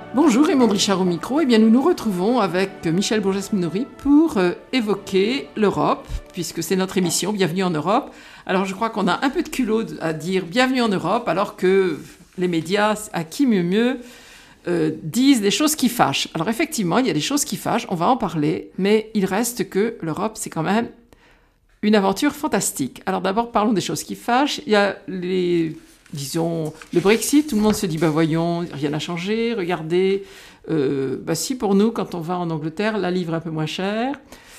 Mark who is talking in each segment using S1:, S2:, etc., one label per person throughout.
S1: Bonjour, Raymond Richard au micro. Eh bien, nous nous retrouvons avec Michel Bourges-Menouri pour évoquer l'Europe, puisque c'est notre émission Bienvenue en Europe. Alors, je crois qu'on a un peu de culot à dire Bienvenue en Europe, alors que les médias, à qui mieux, disent des choses qui fâchent. Alors, effectivement, il y a des choses qui fâchent, on va en parler, mais il reste que l'Europe, c'est quand même une aventure fantastique. Alors, d'abord, parlons des choses qui fâchent. Il y a disons, le Brexit, tout le monde se dit, voyons, rien n'a changé, regardez, si pour nous, quand on va en Angleterre, la livre est un peu moins chère,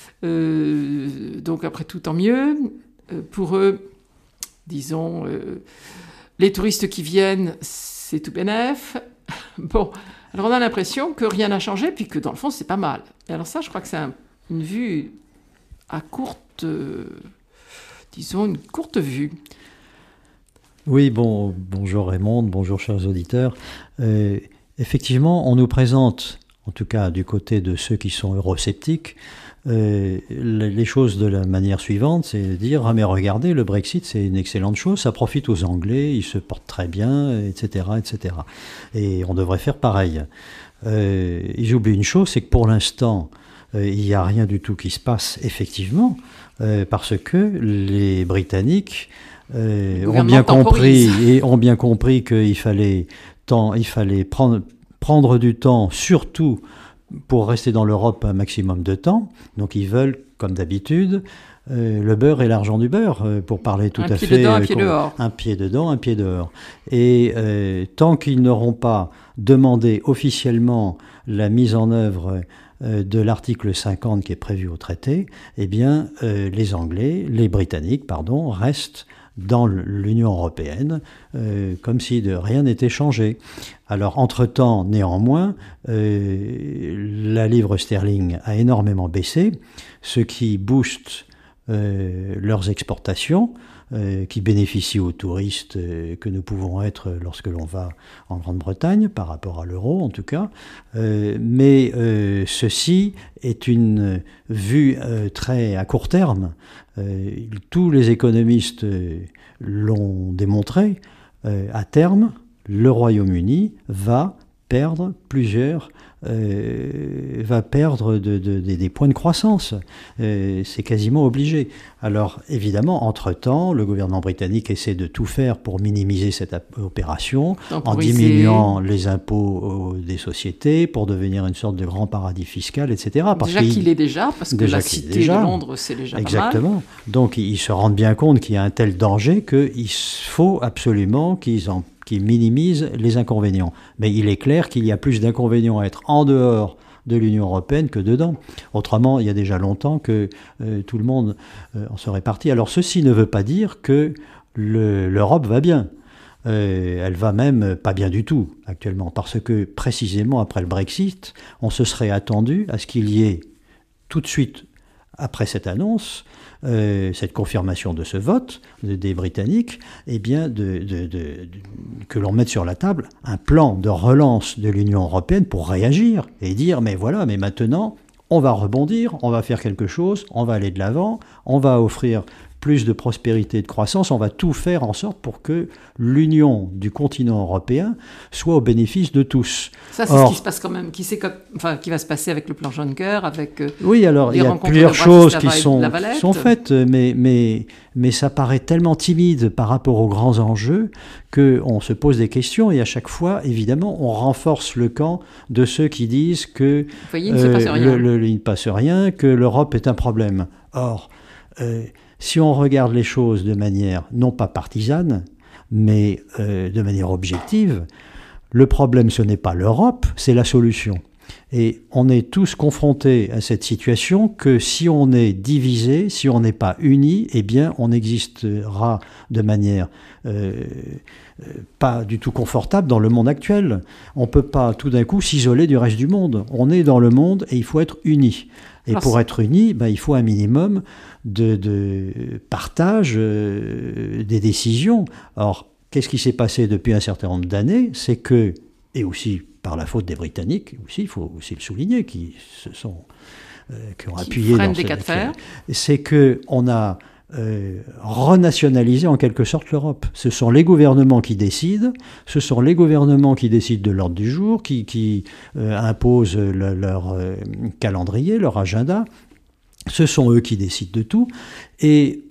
S1: donc après tout, tant mieux. Pour eux, disons, les touristes qui viennent, c'est tout bénef. Bon, alors on a l'impression que rien n'a changé, puis que dans le fond, c'est pas mal. Et alors ça, je crois que c'est une vue à courte, disons, une courte vue.
S2: Oui, bonjour Raymond, bonjour chers auditeurs. Effectivement, on nous présente, en tout cas du côté de ceux qui sont eurosceptiques, les choses de la manière suivante, c'est de dire « Ah mais regardez, le Brexit c'est une excellente chose, ça profite aux Anglais, ils se portent très bien, etc. etc. » Et on devrait faire pareil. Ils oublient une chose, c'est que pour l'instant, il n'y a rien du tout qui se passe effectivement, parce que les Britanniques ont bien compris qu'il fallait prendre du temps, surtout pour rester dans l'Europe un maximum de temps. Donc ils veulent, comme d'habitude, le beurre et l'argent du beurre, pour parler tout à fait...
S1: Un pied dehors.
S2: Un pied dedans, un pied dehors. Et tant qu'ils n'auront pas demandé officiellement la mise en œuvre de l'article 50 qui est prévu au traité, eh bien, les Britanniques, restent dans l'Union européenne, comme si de rien n'était changé. Alors, entre-temps, néanmoins, la livre sterling a énormément baissé, ce qui booste leurs exportations, qui bénéficient aux touristes que nous pouvons être lorsque l'on va en Grande-Bretagne, par rapport à l'euro en tout cas. Mais ceci est une vue très à court terme. Tous les économistes l'ont démontré. À terme, le Royaume-Uni va perdre des points de croissance. C'est quasiment obligé. Alors, évidemment, entre-temps, le gouvernement britannique essaie de tout faire pour minimiser cette opération, en diminuant les impôts des sociétés, pour devenir une sorte de grand paradis fiscal, etc.
S1: Parce que la cité de Londres, c'est déjà pas mal.
S2: Exactement. Donc, ils se rendent bien compte qu'il y a un tel danger qu'il faut absolument qu'ils minimisent les inconvénients. Mais il est clair qu'il y a plus d'inconvénients à être en dehors de l'Union européenne que dedans. Autrement, il y a déjà longtemps que tout le monde en serait parti. Alors ceci ne veut pas dire que l'Europe va bien. Elle va même pas bien du tout actuellement, parce que précisément après le Brexit, on se serait attendu à ce qu'il y ait tout de suite après cette annonce, cette confirmation de ce vote des Britanniques, eh bien que l'on mette sur la table un plan de relance de l'Union européenne pour réagir et dire mais maintenant on va rebondir, on va faire quelque chose, on va aller de l'avant, on va offrir plus de prospérité et de croissance, on va tout faire en sorte pour que l'union du continent européen soit au bénéfice de tous.
S1: Ça, c'est ce qui se passe quand même, qui va se passer avec le plan Juncker, avec
S2: oui, alors il y a plusieurs choses qui sont faites, mais ça paraît tellement timide par rapport aux grands enjeux qu'on se pose des questions et à chaque fois, évidemment, on renforce le camp de ceux qui disent que
S1: il ne
S2: se passe rien, que l'Europe est un problème. Or, si on regarde les choses de manière non pas partisane, mais de manière objective, le problème ce n'est pas l'Europe, c'est la solution. Et on est tous confrontés à cette situation que si on est divisé, si on n'est pas unis, eh bien on existera de manière pas du tout confortable dans le monde actuel. On ne peut pas tout d'un coup s'isoler du reste du monde. On est dans le monde et il faut être unis. Et pour être unis, il faut un minimum de partage des décisions. Or, qu'est-ce qui s'est passé depuis un certain nombre d'années? C'est que, et aussi par la faute des Britanniques, aussi, il faut aussi le souligner, qui ont appuyé dans
S1: des cas de fer,
S2: c'est qu'on a renationaliser en quelque sorte l'Europe. Ce sont les gouvernements qui décident, ce sont les gouvernements qui décident de l'ordre du jour, qui imposent leur calendrier, leur agenda. Ce sont eux qui décident de tout. Et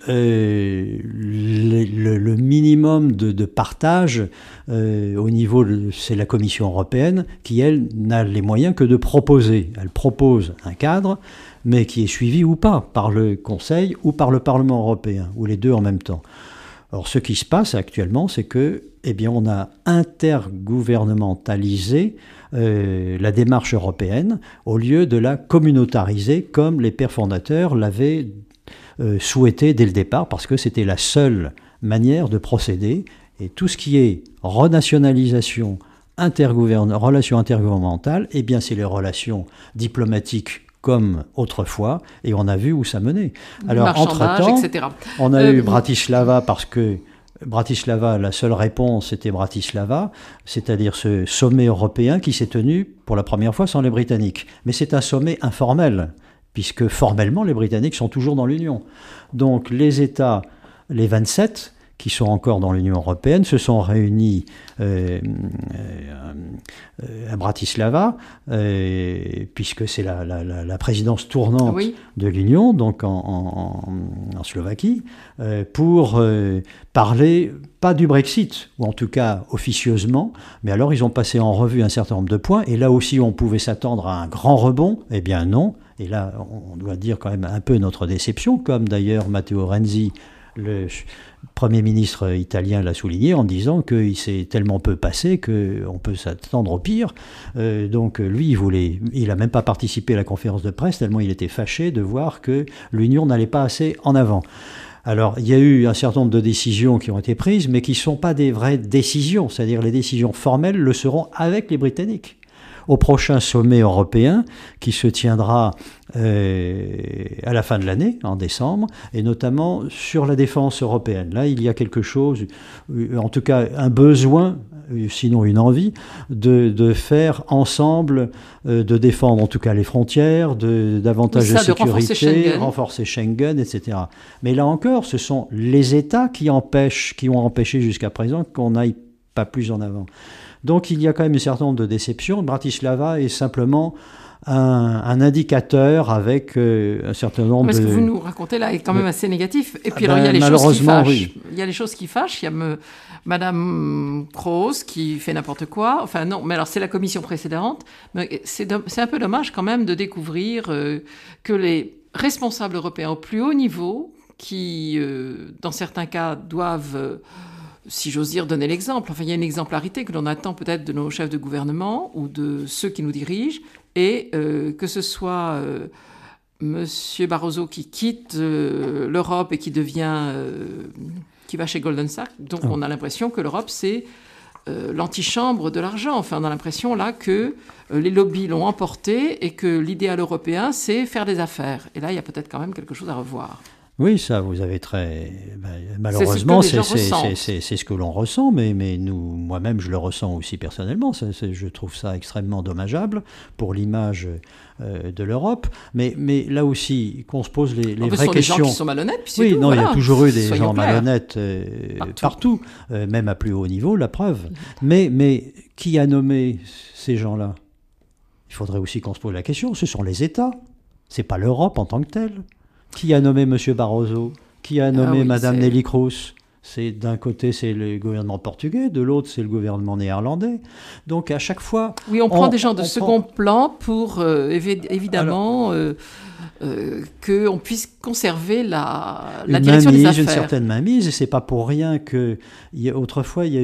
S2: le minimum de partage au niveau, c'est la Commission européenne qui, elle, n'a les moyens que de proposer. Elle propose un cadre, mais qui est suivi ou pas par le Conseil ou par le Parlement européen, ou les deux en même temps. Alors, ce qui se passe actuellement, c'est que, eh bien, on a intergouvernementalisé la démarche européenne au lieu de la communautariser comme les pères fondateurs l'avaient souhaité dès le départ, parce que c'était la seule manière de procéder. Et tout ce qui est renationalisation, relations intergouvernementales, eh bien, c'est les relations diplomatiques comme autrefois, et on a vu où ça menait. Alors, entre-temps,
S1: etc.
S2: on a eu Bratislava, parce que Bratislava, la seule réponse, c'était Bratislava, c'est-à-dire ce sommet européen qui s'est tenu pour la première fois sans les Britanniques. Mais c'est un sommet informel, puisque formellement, les Britanniques sont toujours dans l'Union. Donc, les États, les 27, qui sont encore dans l'Union européenne, se sont réunis à Bratislava, puisque c'est la présidence tournante de l'Union, donc en Slovaquie, pour parler, pas du Brexit, ou en tout cas officieusement, mais alors ils ont passé en revue un certain nombre de points, et là aussi on pouvait s'attendre à un grand rebond, eh bien non, et là on doit dire quand même un peu notre déception, comme d'ailleurs Matteo Renzi, le Premier ministre italien, l'a souligné en disant qu'il s'est tellement peu passé qu'on peut s'attendre au pire. Donc lui, il n'a même pas participé à la conférence de presse tellement il était fâché de voir que l'Union n'allait pas assez en avant. Alors, il y a eu un certain nombre de décisions qui ont été prises, mais qui ne sont pas des vraies décisions, c'est-à-dire les décisions formelles le seront avec les Britanniques. Au prochain sommet européen qui se tiendra à la fin de l'année, en décembre, et notamment sur la défense européenne. Là, il y a quelque chose, en tout cas un besoin, sinon une envie, de faire ensemble, de défendre en tout cas les frontières, davantage de sécurité, renforcer Schengen, etc. Mais là encore, ce sont les États qui ont empêché jusqu'à présent qu'on n'aille pas plus en avant. Donc il y a quand même un certain nombre de déceptions. Bratislava est simplement un indicateur avec un certain nombre de...
S1: Ce que vous nous racontez là est quand même assez négatif. Et puis alors il y a les choses qui fâchent. Oui. Il y a les choses qui fâchent. Il y a Madame Kroes qui fait n'importe quoi. Enfin non, mais alors c'est la commission précédente. Mais c'est un peu dommage quand même de découvrir que les responsables européens au plus haut niveau, qui dans certains cas doivent... si j'ose dire, donner l'exemple. Enfin, il y a une exemplarité que l'on attend peut-être de nos chefs de gouvernement ou de ceux qui nous dirigent, et que ce soit Monsieur Barroso qui quitte l'Europe et qui va chez Goldman Sachs. Donc, on a l'impression que l'Europe, c'est l'antichambre de l'argent. Enfin, on a l'impression là que les lobbies l'ont emporté et que l'idéal européen, c'est faire des affaires. Et là, il y a peut-être quand même quelque chose à revoir.
S2: Oui, ça, vous avez malheureusement, c'est ce que l'on ressent, mais moi-même, je le ressens aussi personnellement. Je trouve ça extrêmement dommageable pour l'image de l'Europe. Mais là aussi, qu'on se pose les vraies questions. Ce sont des gens qui
S1: sont malhonnêtes, puis
S2: oui,
S1: tout,
S2: non,
S1: voilà.
S2: Il y a toujours eu des gens malhonnêtes partout, même à plus haut niveau, la preuve. Mais qui a nommé ces gens-là? Il faudrait aussi qu'on se pose la question. Ce sont les États. C'est pas l'Europe en tant que telle. Qui a nommé M. Barroso? Qui a nommé Mme Neelie Kroes? D'un côté, c'est le gouvernement portugais, de l'autre, c'est le gouvernement néerlandais. Donc, à chaque fois...
S1: Oui, on prend des gens de second plan pour, évidemment, qu'on puisse conserver la direction des affaires.
S2: Une certaine mainmise, et c'est pas pour rien que... Autrefois, il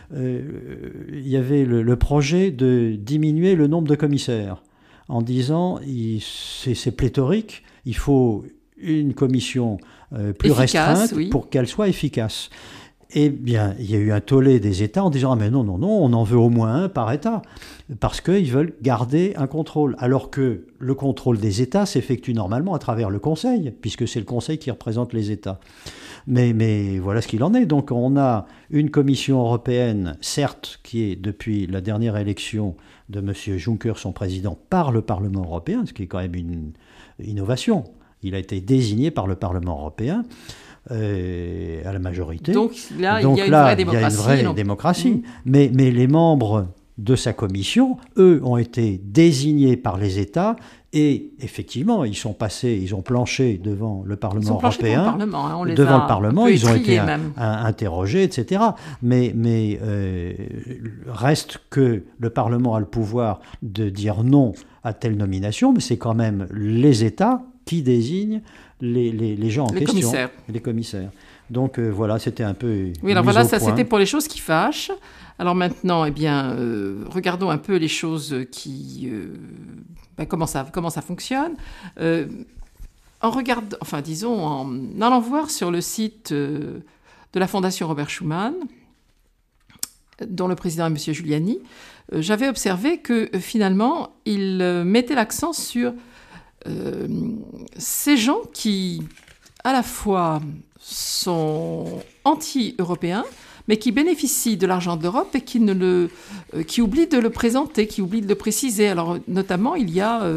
S2: y avait le projet de diminuer le nombre de commissaires, en disant, c'est pléthorique, il faut... une commission plus restreinte pour qu'elle soit efficace. Eh bien, il y a eu un tollé des États en disant « Ah mais non, on en veut au moins un par État », parce qu'ils veulent garder un contrôle. Alors que le contrôle des États s'effectue normalement à travers le Conseil, puisque c'est le Conseil qui représente les États. Mais voilà ce qu'il en est. Donc on a une commission européenne, certes, qui est depuis la dernière élection de M. Juncker, son président, par le Parlement européen, ce qui est quand même une innovation. Il a été désigné par le Parlement européen. à la majorité.
S1: Donc là, il y a une vraie démocratie.
S2: Il y a une vraie démocratie. Mais les membres de sa commission, eux, ont été désignés par les États et effectivement, ils ont planché devant le Parlement européen. Devant le Parlement, ils ont été interrogés, etc. Mais reste que le Parlement a le pouvoir de dire non à telle nomination, mais c'est quand même les États qui désignent les gens en question. Les commissaires. Donc voilà, c'était un peu...
S1: Oui, alors voilà, ça c'était pour les choses qui fâchent. Alors maintenant, eh bien, regardons un peu les choses comment ça fonctionne. En allant voir sur le site de la Fondation Robert Schuman, dont le président est M. Giuliani, j'avais observé que finalement, il mettait l'accent sur ces gens qui, à la fois, sont anti-européens, mais qui bénéficient de l'argent de l'Europe et qui oublient de le présenter, qui oublient de le préciser. Alors, notamment, il y a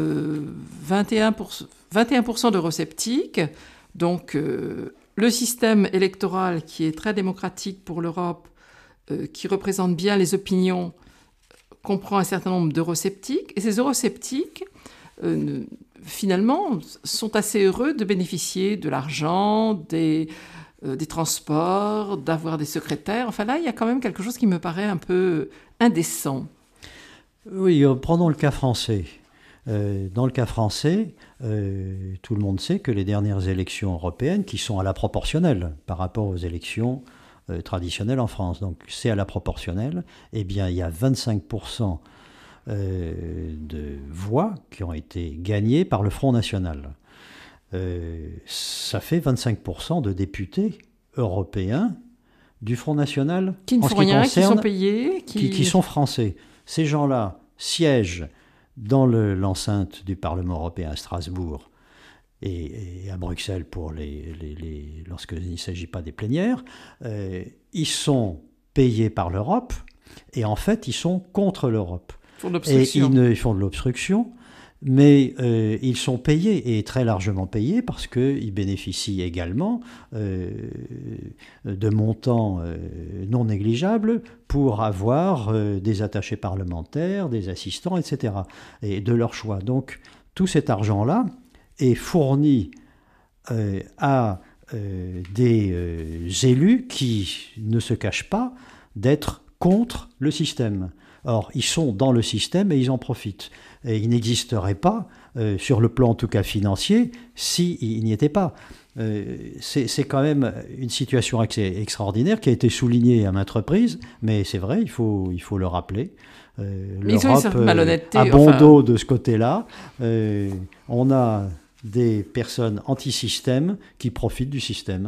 S1: 21% d'eurosceptiques. Donc, le système électoral qui est très démocratique pour l'Europe, qui représente bien les opinions, comprend un certain nombre d'eurosceptiques. Et ces eurosceptiques, finalement, sont assez heureux de bénéficier de l'argent, des transports, d'avoir des secrétaires. Enfin là, il y a quand même quelque chose qui me paraît un peu indécent.
S2: Oui, prenons le cas français. Dans le cas français, tout le monde sait que les dernières élections européennes, qui sont à la proportionnelle par rapport aux élections traditionnelles en France, donc c'est à la proportionnelle, eh bien il y a 25% de voix qui ont été gagnées par le Front National. Ça fait 25% de députés européens du Front National
S1: qui ne font rien, qui sont payés,
S2: qui sont français. Ces gens-là siègent dans l'enceinte du Parlement européen à Strasbourg et à Bruxelles lorsqu'il ne s'agit pas des plénières. Ils sont payés par l'Europe et en fait ils sont contre l'Europe. Ils font de l'obstruction. Mais ils sont payés, et très largement payés, parce qu'ils bénéficient également de montants non négligeables pour avoir des attachés parlementaires, des assistants, etc., et de leur choix. Donc tout cet argent-là est fourni à des élus qui ne se cachent pas d'être contre le système. Or, ils sont dans le système et ils en profitent. Et ils n'existeraient pas, sur le plan en tout cas financier, s'ils n'y étaient pas. C'est quand même une situation extraordinaire qui a été soulignée à maintes reprises, mais c'est vrai, il faut le rappeler. L'Europe a bon dos de ce côté-là. On a des personnes anti-système qui profitent du système.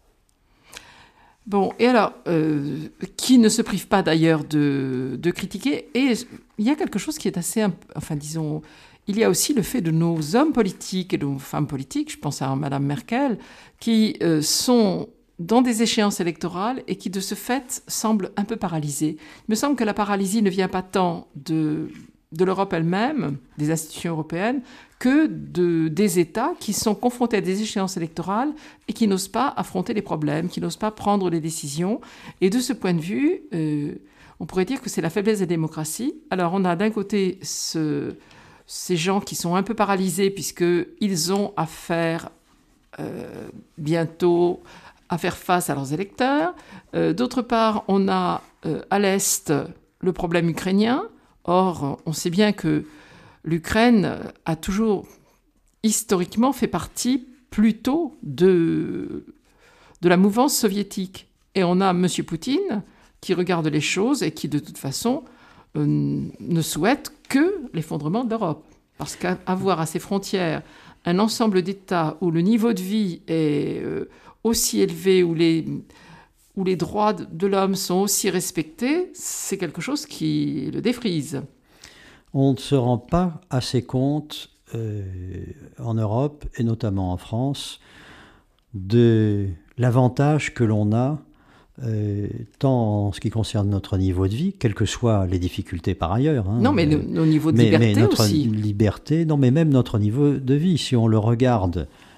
S1: Bon, et alors, qui ne se prive pas d'ailleurs de critiquer, et il y a quelque chose qui est assez, disons, il y a aussi le fait de nos hommes politiques et de nos femmes politiques, je pense à Madame Merkel, qui sont dans des échéances électorales et qui de ce fait semblent un peu paralysées. Il me semble que la paralysie ne vient pas tant de l'Europe elle-même, des institutions européennes, que des États qui sont confrontés à des échéances électorales et qui n'osent pas affronter les problèmes, qui n'osent pas prendre les décisions. Et de ce point de vue, on pourrait dire que c'est la faiblesse des démocraties. Alors on a d'un côté ces gens qui sont un peu paralysés puisqu'ils ont à faire bientôt à faire face à leurs électeurs. D'autre part, on a à l'Est le problème ukrainien. Or, on sait bien que l'Ukraine a toujours, historiquement, fait partie plutôt de la mouvance soviétique. Et on a M. Poutine qui regarde les choses et qui, de toute façon, ne souhaite que l'effondrement de l'Europe. Parce qu'avoir à ses frontières un ensemble d'États où le niveau de vie est aussi élevé, où les droits de l'homme sont aussi respectés, c'est quelque chose qui le défrise.
S2: On ne se rend pas assez compte en Europe, et notamment en France, de l'avantage que l'on a, tant en ce qui concerne notre niveau de vie, quelles que soient les difficultés par ailleurs.
S1: Non, mais nos niveaux de liberté
S2: notre
S1: aussi.
S2: Liberté, non, mais même notre niveau de vie, si on le regarde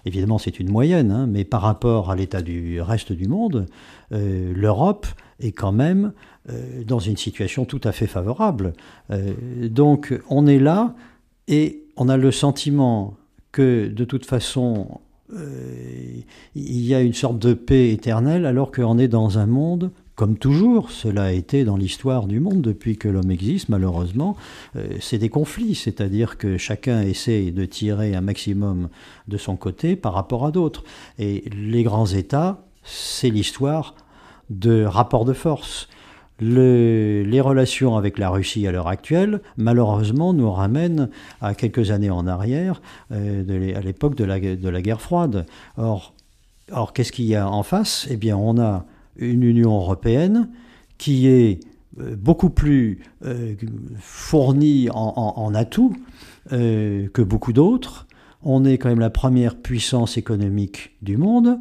S2: évidemment c'est une moyenne, hein, mais par rapport à l'état du reste du monde, l'Europe est quand même dans une situation tout à fait favorable. Donc on est là et on a le sentiment que de toute façon il y a une sorte de paix éternelle alors qu'on est dans un monde, comme toujours, cela a été dans l'histoire du monde depuis que l'homme existe, malheureusement, c'est des conflits, c'est-à-dire que chacun essaie de tirer un maximum de son côté par rapport à d'autres. Et les grands États, c'est l'histoire de rapports de force. Les relations avec la Russie à l'heure actuelle, malheureusement, nous ramènent à quelques années en arrière, à l'époque de la guerre froide. Or, qu'est-ce qu'il y a en face ? Eh bien, on a une Union européenne qui est beaucoup plus fournie en atouts que beaucoup d'autres. On est quand même la première puissance économique du monde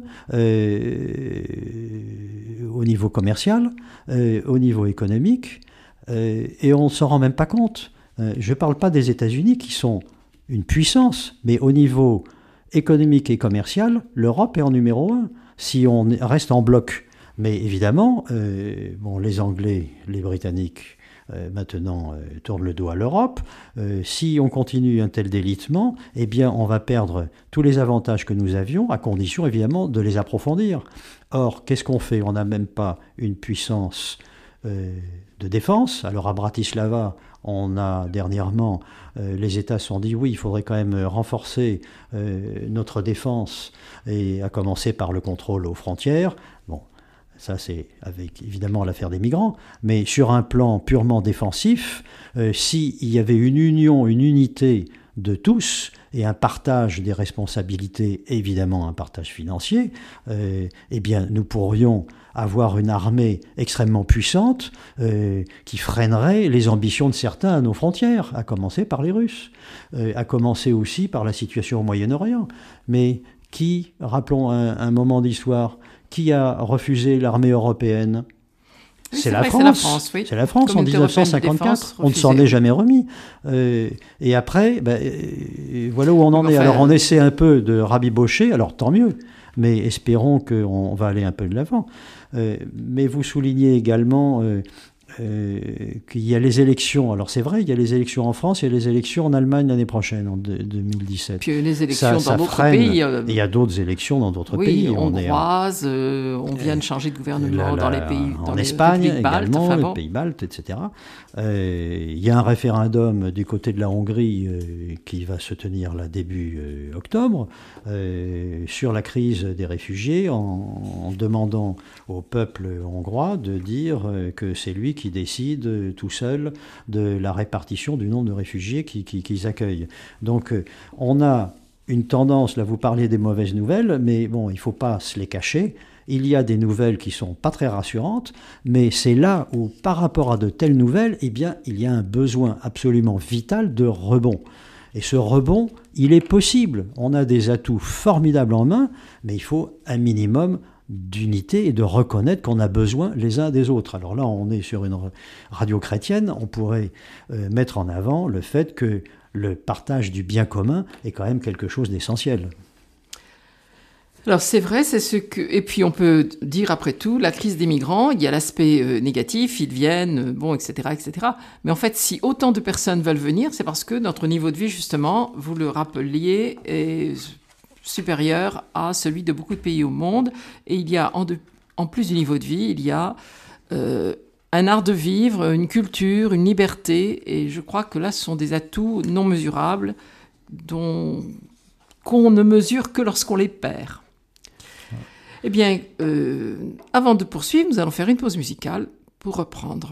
S2: au niveau commercial, au niveau économique, et on ne s'en rend même pas compte. Je ne parle pas des États-Unis qui sont une puissance, mais au niveau économique et commercial, l'Europe est en numéro 1, si on reste en bloc. Mais évidemment, les Anglais, les Britanniques, maintenant tournent le dos à l'Europe. Si on continue un tel délitement, eh bien on va perdre tous les avantages que nous avions, à condition évidemment de les approfondir. Or, qu'est-ce qu'on fait ? On n'a même pas une puissance de défense. Alors à Bratislava, on a dernièrement, les États se sont dit oui, il faudrait quand même renforcer notre défense, et à commencer par le contrôle aux frontières. Bon. Ça, c'est avec évidemment l'affaire des migrants, mais sur un plan purement défensif, s'il y avait une union, une unité de tous et un partage des responsabilités, évidemment un partage financier, eh bien nous pourrions avoir une armée extrêmement puissante qui freinerait les ambitions de certains à nos frontières, à commencer par les Russes, à commencer aussi par la situation au Moyen-Orient. Mais qui, rappelons un moment d'histoire, qui a refusé l'armée européenne ?
S1: Oui,
S2: c'est la
S1: vrai,
S2: France.
S1: Oui.
S2: C'est la France en 1954. On ne s'en est jamais remis. Et après, voilà où on en est. Alors on essaie un peu de rabibocher, alors tant mieux, mais espérons qu'on va aller un peu de l'avant. Mais vous soulignez également qu'il y a les élections. Alors c'est vrai, il y a les élections en France, il y a les élections en Allemagne l'année prochaine, en 2017.
S1: Puis les élections dans d'autres pays.
S2: Il y a d'autres élections dans d'autres pays.
S1: Hongroise, on vient de changer de gouvernement dans les pays,
S2: en Espagne également,
S1: les
S2: pays baltes, etc. Il y a un référendum du côté de la Hongrie qui va se tenir là début octobre sur la crise des réfugiés, en demandant au peuple hongrois de dire que c'est lui qui décide tout seul de la répartition du nombre de réfugiés qu'ils accueillent. Donc on a une tendance, là vous parliez des mauvaises nouvelles, mais bon, il ne faut pas se les cacher. Il y a des nouvelles qui ne sont pas très rassurantes, mais c'est là où, par rapport à de telles nouvelles, eh bien, il y a un besoin absolument vital de rebond. Et ce rebond, il est possible. On a des atouts formidables en main, mais il faut un minimum d'unité et de reconnaître qu'on a besoin les uns des autres. Alors là, on est sur une radio chrétienne, on pourrait mettre en avant le fait que le partage du bien commun est quand même quelque chose d'essentiel.
S1: Alors c'est vrai, c'est ce que... Et puis on peut dire après tout, la crise des migrants, il y a l'aspect négatif, ils viennent, etc., etc. Mais en fait, si autant de personnes veulent venir, c'est parce que notre niveau de vie, justement, vous le rappeliez, est supérieur à celui de beaucoup de pays au monde. Et il y a, en plus du niveau de vie, il y a un art de vivre, une culture, une liberté. Et je crois que là, ce sont des atouts non mesurables qu'on ne mesure que lorsqu'on les perd. Eh bien, avant de poursuivre, nous allons faire une pause musicale pour reprendre.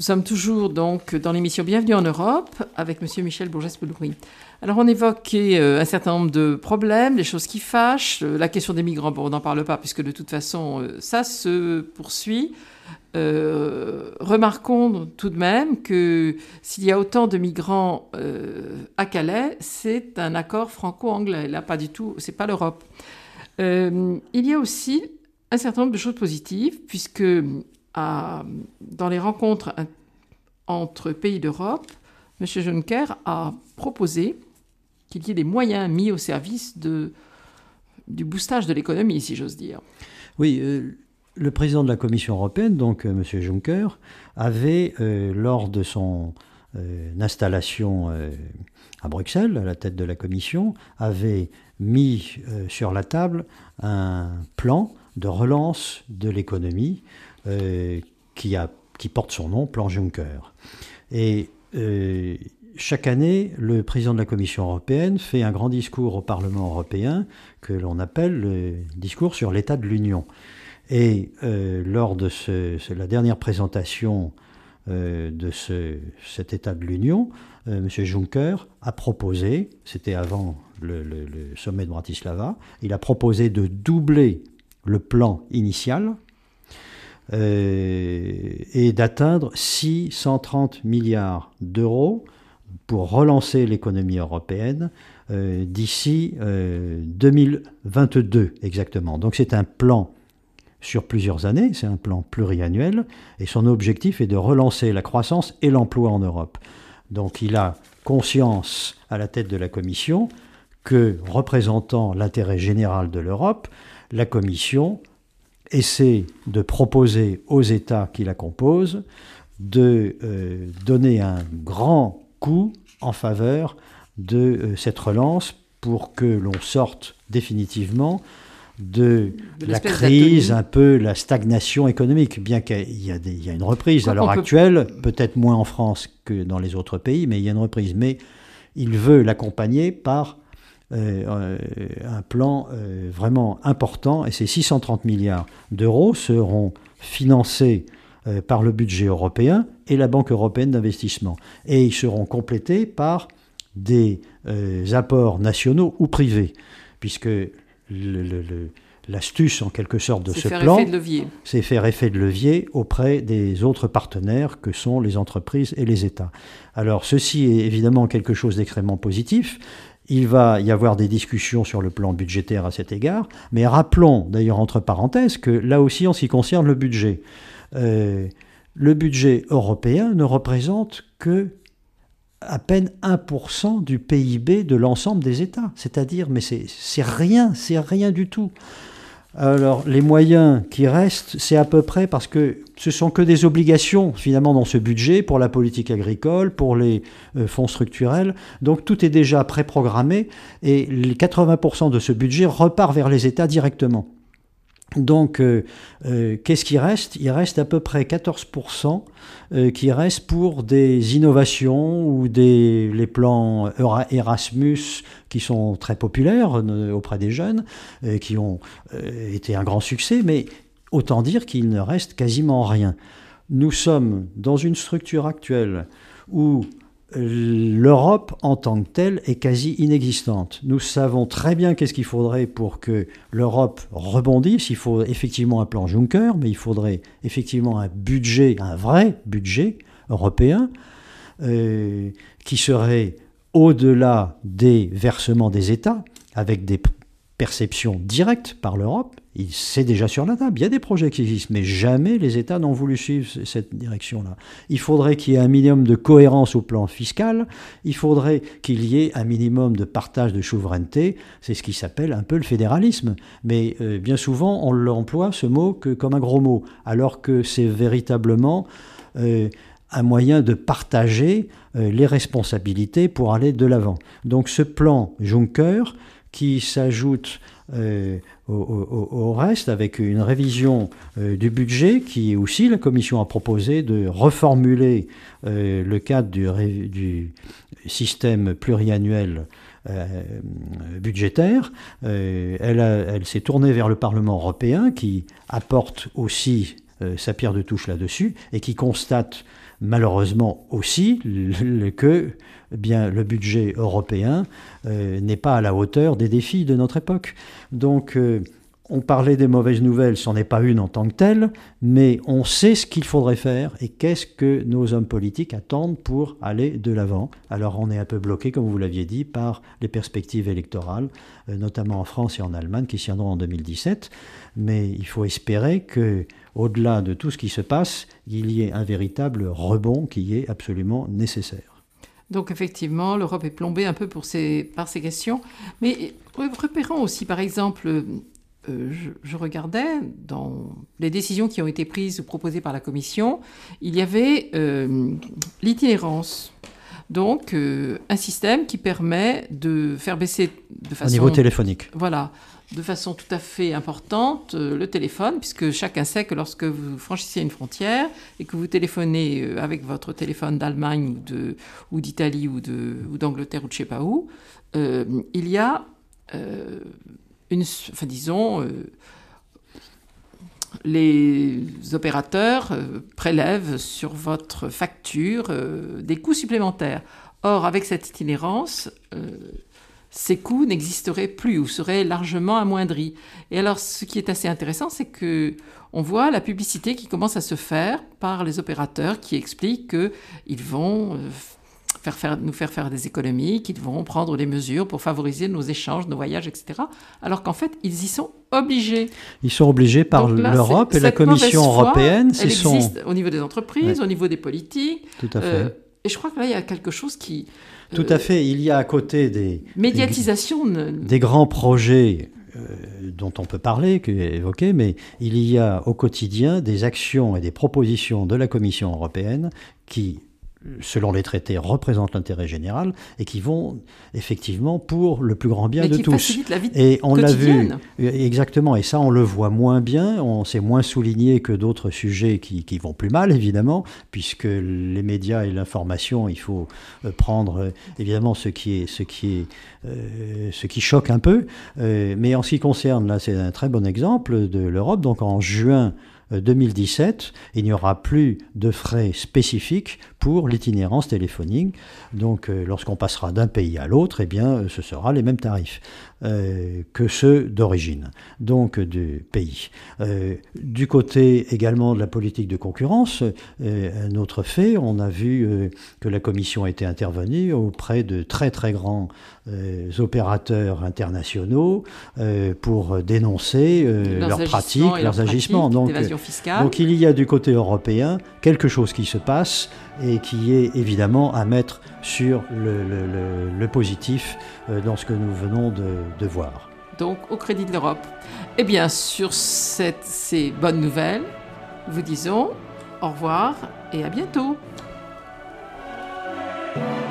S1: Nous sommes toujours donc dans l'émission Bienvenue en Europe avec Monsieur Michel Bourgès-Peloury. Alors on évoquait un certain nombre de problèmes, les choses qui fâchent, la question des migrants, bon, on n'en parle pas puisque de toute façon ça se poursuit. Remarquons tout de même que s'il y a autant de migrants à Calais, c'est un accord franco-anglais. Là, pas du tout, c'est pas l'Europe. Il y a aussi un certain nombre de choses positives puisque dans les rencontres entre pays d'Europe, M. Juncker a proposé qu'il y ait des moyens mis au service du boostage de l'économie, si j'ose dire.
S2: Oui, le président de la Commission européenne, donc M. Juncker, avait, lors de son installation à Bruxelles, à la tête de la Commission, avait mis sur la table un plan de relance de l'économie qui porte son nom, plan Juncker. Et chaque année, le président de la Commission européenne fait un grand discours au Parlement européen que l'on appelle le discours sur l'état de l'Union. Et lors de la dernière présentation de cet état de l'Union, M. Juncker a proposé, c'était avant le sommet de Bratislava, il a proposé de doubler le plan initial et d'atteindre 630 milliards d'euros pour relancer l'économie européenne d'ici 2022 exactement. Donc c'est un plan sur plusieurs années, c'est un plan pluriannuel, et son objectif est de relancer la croissance et l'emploi en Europe. Donc il a conscience, à la tête de la Commission, que, représentant l'intérêt général de l'Europe, la Commission essaie de proposer aux États qui la composent de donner un grand coup en faveur de cette relance pour que l'on sorte définitivement de la crise, un peu la stagnation économique, bien qu'il y a une reprise à l'heure actuelle, peut-être moins en France que dans les autres pays, mais il y a une reprise. Mais il veut l'accompagner par un plan vraiment important, et ces 630 milliards d'euros seront financés par le budget européen et la Banque européenne d'investissement. Et ils seront complétés par des apports nationaux ou privés, puisque l'astuce en quelque sorte de ce plan, c'est faire effet de levier auprès des autres partenaires que sont les entreprises et les États. Alors ceci est évidemment quelque chose d'extrêmement positif. Il va y avoir des discussions sur le plan budgétaire à cet égard, mais rappelons d'ailleurs entre parenthèses que là aussi en ce qui concerne le budget européen ne représente que à peine 1% du PIB de l'ensemble des États. C'est-à-dire, mais c'est rien du tout. Alors, les moyens qui restent, c'est à peu près parce que ce sont que des obligations, finalement, dans ce budget, pour la politique agricole, pour les fonds structurels. Donc, tout est déjà préprogrammé et les 80% de ce budget repart vers les États directement. Donc, qu'est-ce qui reste ? Il reste à peu près 14% qui reste pour des innovations ou les plans Erasmus qui sont très populaires auprès des jeunes, qui ont été un grand succès, mais autant dire qu'il ne reste quasiment rien. Nous sommes dans une structure actuelle où l'Europe en tant que telle est quasi inexistante. Nous savons très bien qu'est-ce qu'il faudrait pour que l'Europe rebondisse. Il faut effectivement un plan Juncker, mais il faudrait effectivement un budget, un vrai budget européen qui serait au-delà des versements des États, avec des perceptions directes par l'Europe. C'est déjà sur la table. Il y a des projets qui existent, mais jamais les États n'ont voulu suivre cette direction-là. Il faudrait qu'il y ait un minimum de cohérence au plan fiscal. Il faudrait qu'il y ait un minimum de partage de souveraineté. C'est ce qui s'appelle un peu le fédéralisme. Mais bien souvent, on l'emploie, ce mot, comme un gros mot, alors que c'est véritablement un moyen de partager les responsabilités pour aller de l'avant. Donc ce plan Juncker, qui s'ajoute au reste, avec une révision du budget, qui aussi la Commission a proposé de reformuler le cadre du système pluriannuel budgétaire. Elle s'est tournée vers le Parlement européen, qui apporte aussi sa pierre de touche là-dessus, et qui constate malheureusement aussi que le budget européen n'est pas à la hauteur des défis de notre époque. Donc, on parlait des mauvaises nouvelles, ce n'en est pas une en tant que telle, mais on sait ce qu'il faudrait faire et qu'est-ce que nos hommes politiques attendent pour aller de l'avant. Alors on est un peu bloqué, comme vous l'aviez dit, par les perspectives électorales, notamment en France et en Allemagne, qui s'y tiendront en 2017. Mais il faut espérer qu'au-delà de tout ce qui se passe, il y ait un véritable rebond qui est absolument nécessaire.
S1: Donc effectivement, l'Europe est plombée un peu par ces questions. Mais repérons aussi, par exemple... je regardais dans les décisions qui ont été prises ou proposées par la Commission, il y avait l'itinérance. Donc, un système qui permet de faire baisser de façon...
S2: Au niveau téléphonique.
S1: Voilà, de façon tout à fait importante le téléphone, puisque chacun sait que lorsque vous franchissez une frontière et que vous téléphonez avec votre téléphone d'Allemagne ou d'Italie ou d'Angleterre ou de je ne sais pas où, il y a... les opérateurs prélèvent sur votre facture des coûts supplémentaires. Or, avec cette itinérance, ces coûts n'existeraient plus ou seraient largement amoindris. Et alors, ce qui est assez intéressant, c'est qu'on voit la publicité qui commence à se faire par les opérateurs qui expliquent qu'ils vont... nous faire faire des économies, qu'ils vont prendre des mesures pour favoriser nos échanges, nos voyages, etc. Alors qu'en fait, ils y sont obligés.
S2: Ils sont obligés par l'Europe et la Commission européenne.
S1: Elle existe au niveau des entreprises, au niveau des politiques.
S2: Tout à fait.
S1: Et je crois que là, il y a quelque chose qui...
S2: Tout à fait. Il y a à côté
S1: médiatisation
S2: des grands projets dont on peut parler, évoquer, mais il y a au quotidien des actions et des propositions de la Commission européenne qui, selon les traités, représentent l'intérêt général et qui vont effectivement pour le plus grand bien de tous.
S1: Facilitent la vie
S2: et on l'a vu
S1: quotidienne.
S2: Exactement, et ça on le voit moins bien, c'est moins souligné que d'autres sujets qui vont plus mal évidemment, puisque les médias et l'information, il faut prendre évidemment ce qui choque un peu, mais en ce qui concerne, là c'est un très bon exemple de l'Europe, donc en juin 2017, il n'y aura plus de frais spécifiques pour l'itinérance téléphonique. Donc, lorsqu'on passera d'un pays à l'autre, eh bien, ce sera les mêmes tarifs que ceux d'origine, donc du pays. Du côté également de la politique de concurrence, un autre fait, on a vu que la Commission était intervenue auprès de très très grands opérateurs internationaux pour dénoncer leurs pratiques, leurs agissements. Donc il y a du côté européen quelque chose qui se passe et qui est évidemment à mettre sur le positif dans ce que nous venons de voir.
S1: Donc au crédit de l'Europe. Eh bien, sur ces bonnes nouvelles, vous disons au revoir et à bientôt.